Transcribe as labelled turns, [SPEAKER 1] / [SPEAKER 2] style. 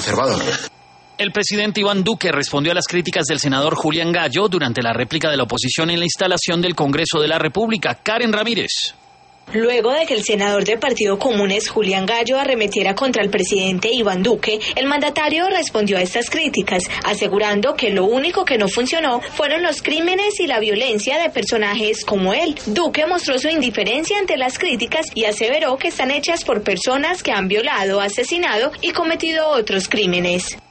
[SPEAKER 1] conservador.
[SPEAKER 2] El presidente Iván Duque respondió a las críticas del senador Julián Gallo durante la réplica de la oposición en la instalación del Congreso de la República. Karen Ramírez.
[SPEAKER 3] Luego de que el senador del Partido Comunes, Julián Gallo, arremetiera contra el presidente Iván Duque, el mandatario respondió a estas críticas, asegurando que lo único que no funcionó fueron los crímenes y la violencia de personajes como él. Duque mostró su indiferencia ante las críticas y aseveró que están hechas por personas que han violado, asesinado y cometido otros crímenes.